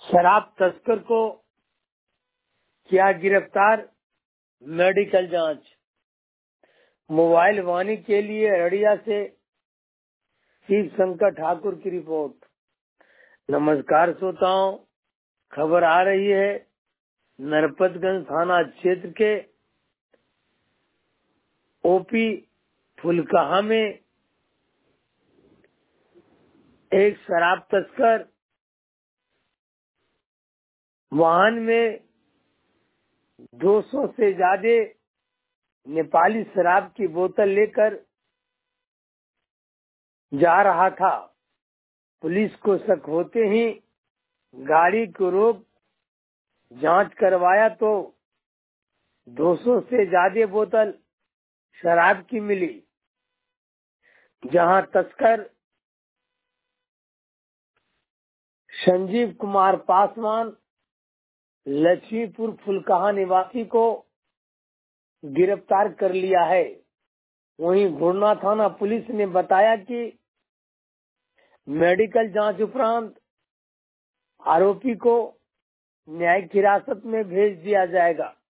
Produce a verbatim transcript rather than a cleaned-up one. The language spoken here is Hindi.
शराब तस्कर को किया गिरफ्तार, मेडिकल जांच। मोबाइल वाणी के लिए अररिया से शिव शंकर ठाकुर की रिपोर्ट। नमस्कार श्रोताओं, खबर आ रही है नरपतगंज थाना क्षेत्र के ओपी फुलकाहा में एक शराब तस्कर वाहन में दो सौ से ज्यादा नेपाली शराब की बोतल लेकर जा रहा था। पुलिस को शक होते ही गाड़ी को रोक जांच करवाया तो दो सौ से ज्यादा बोतल शराब की मिली, जहां तस्कर संजीव कुमार पासवान लक्ष्मीपुर फुलकाहा निवासी को गिरफ्तार कर लिया है। वहीं घुड़ना थाना पुलिस ने बताया कि मेडिकल जांच उपरांत आरोपी को न्यायिक हिरासत में भेज दिया जाएगा।